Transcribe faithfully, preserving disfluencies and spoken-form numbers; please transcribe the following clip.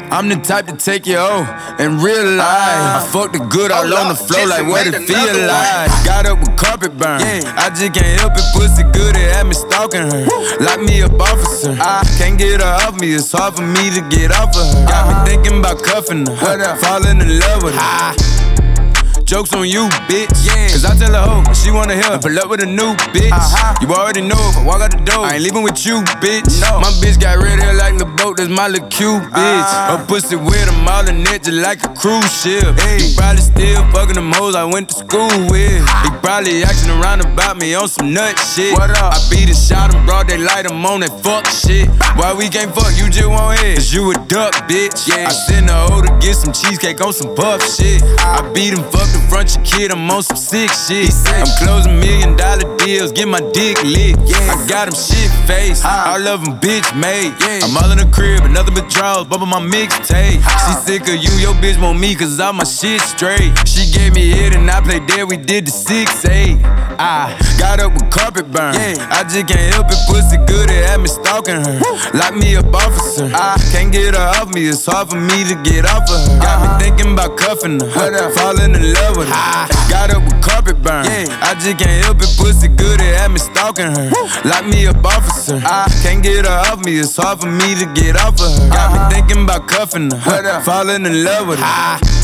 I'm the type to take you home in real life. I fucked the good all on the floor like what it feel like. Got up with carpet burn. I just can't help it, pussy good, it had me stalking her. Like me up officer, I can't get her off me. It's hard for me to get off of her. Got me thinking about cuffing her, falling in love with her. Jokes on you, bitch. Yeah. Cause I tell her, oh, she wanna help. Pull up with a new bitch. Uh-huh. You already know if I walk out the door, I ain't leaving with you, bitch. No. My bitch got red hair like the boat, that's my little cute bitch. Uh-huh. Her pussy with a mall in it just like a cruise ship. Hey. He probably still fucking them hoes I went to school with. He probably asking around about me on some nut shit. What up? I beat a shot and brought they light, I'm on that fuck shit. Why we can't fuck, you just want head? Cause you a duck, bitch. Yeah. I sent her over to get some cheesecake on some puff shit. I beat him, fuck the front your kid, I'm on some sick shit. I'm closing million dollar deals, get my dick lit. I got him shit faced, all of them bitch made. I'm all in the crib, another but draws, bumping my mixtape. She sick of you, your bitch want me cause all my shit straight. She gave me head and I played dead, we did the six eight. I got up with carpet burn. I just can't help it, pussy good, it had me stalking her. Like me up officer, I can't get her off me, it's hard for me to get off of her. Got me thinking about cuffing her, falling in love with her. Got up with carpet burn. I just can't help it, pussy good, it had me stalking her. Like me up officer, I can't get her off me, it's hard for me to get off of her. Got me thinking about cuffing her, falling in love with her.